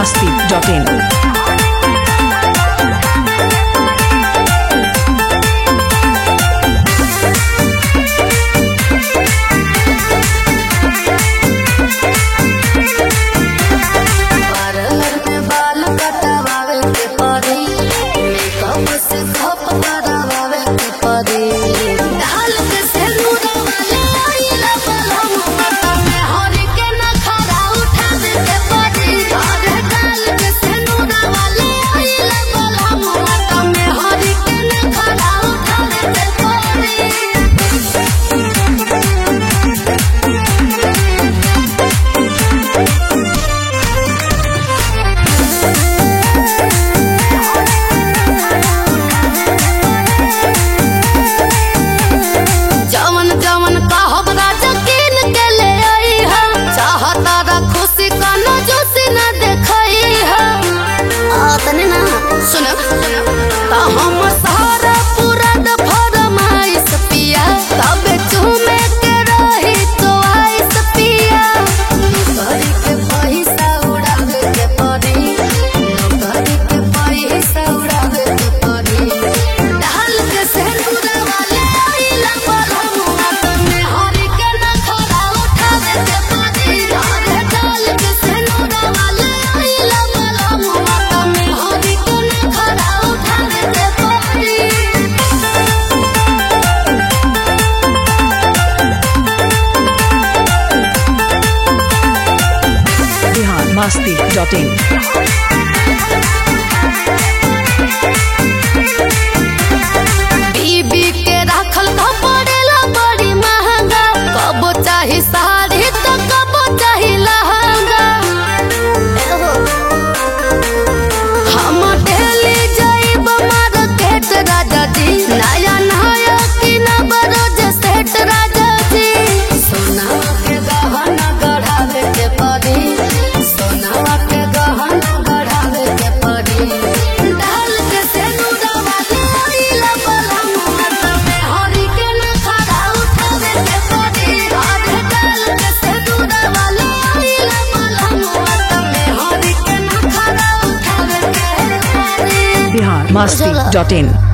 biharmasti.in. biharmasti.in. बीबी के राखल पड़ेला बड़ी महंगा, कबो चाही साड़ी तो कबो चाही लहंगा। हम डेली जाइब मार्केट राजा जी, नया नया किनब रोज सेट राजा जी। सोना के गहना गढ़ावे के पड़ी, सोना के गहना गढ़ावे के पड़ी। डाल के सेनुरा वाले आइला बलमुआ तमे हरी के न खड़ा उठावे के पड़ी। अरे डाल के सेनुरा वाले आइला बलमुआ तमे हरी के न खड़ा उठावे के पड़ी। biharmasti.in.